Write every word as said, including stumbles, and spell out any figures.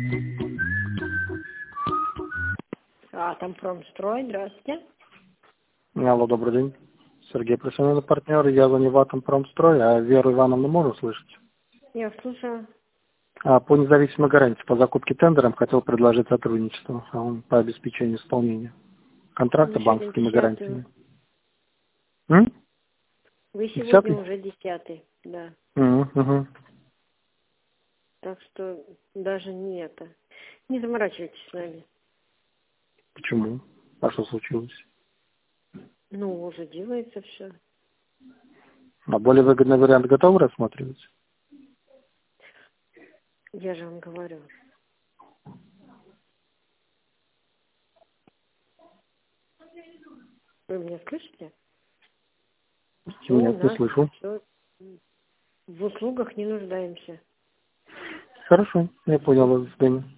Атомпромстрой, здравствуйте. Алло, добрый день. Сергей, профессиональный партнер. Я звоню в Атомпромстрой, а Веру Ивановну можно слышать? Я слушаю. А по независимой гарантии по закупке тендером хотел предложить сотрудничество а он по обеспечению исполнения контракта Вы сегодня банковскими десятый. гарантиями. М? Вы сегодня Десятый? уже десятый, да. М, угу. Так что даже не это. Не заморачивайтесь с нами. Почему? А что случилось? Ну, уже делается все. А более выгодный вариант готовы рассматривать? Я же вам говорю. Вы меня слышите? Все у Нет, не нас, слышу. все в услугах не нуждаемся. Хорошо, я понял вас, Дэнни.